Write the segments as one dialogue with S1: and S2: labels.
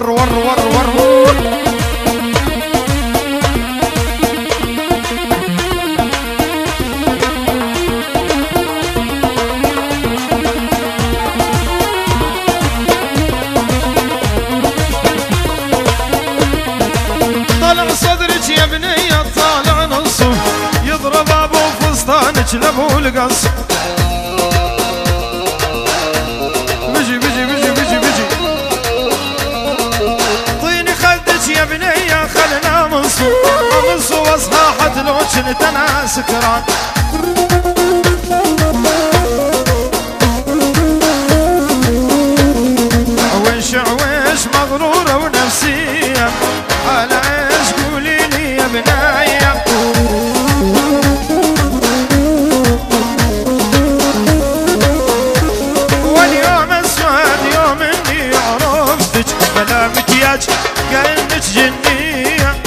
S1: ور ور ور ور
S2: طالع صدرك يا بنية طالع نصه يضرب ابو فستانك لابو القص بيجي بيجي بيجي بيجي بيجي طيني خدك يا بنية خلنا منصو واصحى حد لو كنت انا سكران عويش عويش مغرورة ونفسية على ايش قولي لي يا بناية واليوم اسود يوم اني عرفتك بلا مكياج كأنك جنية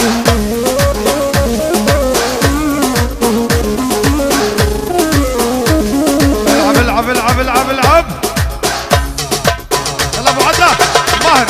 S2: العب العب العب العب العب يلا ابو عدنان ماهر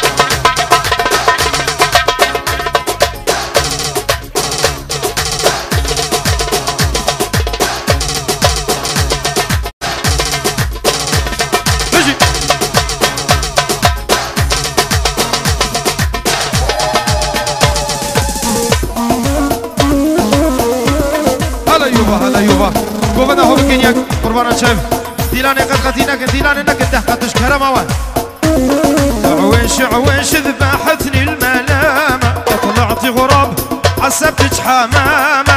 S2: هلا يوبا قوبنا هو بكينيا قربانا شايف ديلاني قد قتينك ديلاني انك دهقتش كرم اوان عويش عويش ذبحتني الملامة طلعتي غراب حسبتك حمامة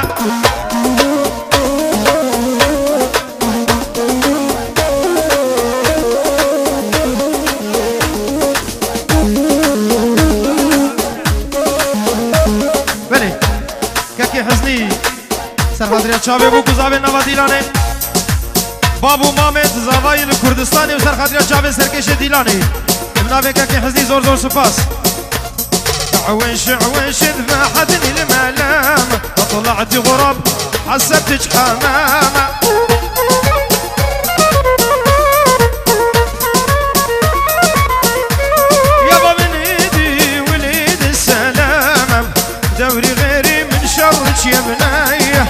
S2: بلي كاكي حزني سرخادريا چاوه بو گزاوه نوا دیلانه بابو مامت زاوای کردستانی و سرخادريا چاوه سرکش دیلانه ابناوه که حزنی زور زور سپاس عويش عويش ذبحتني الملام طلعت غراب حسبتك حمامة يابا من ايدي وليد السلامة دوري غيري من شرك يا بنايه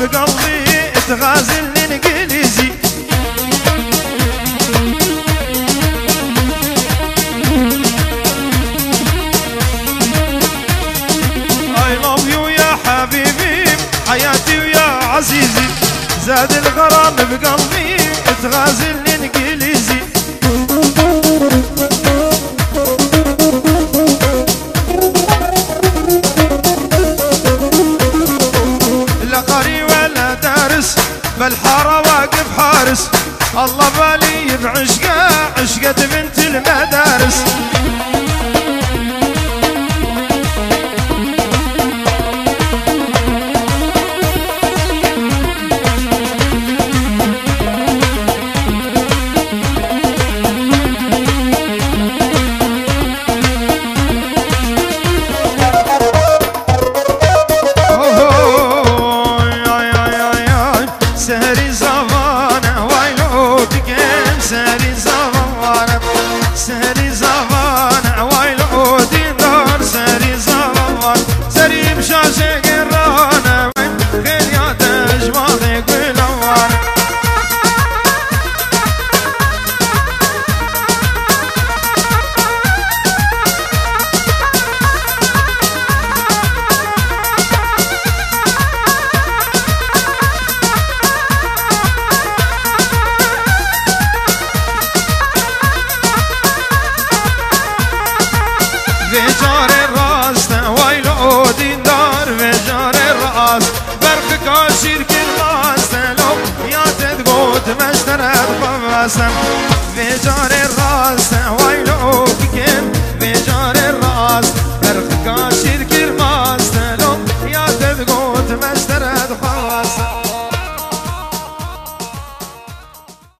S2: بقلبي تغازل الانجليزي I love you يا حبيبي حياتي ويا عزيزي زاد الغرام بقلبي تغازل الانجليزي لا قاري ولا دارس بالحارة واقف حارس الله بالي بعشقه عشقة بنت المدارس سهري زمانه ويلو دقيم سهري زمانه سهري زمانه ويلو دينار سهري زمانه سهري بشاشة قرانه خير يا تجمعي قلوانه بجار الراس ويلو ديندار بجار الراس برق كاشير كالراس لو يا تدقوت مشترك بباسم بجار الراس ويلو كيم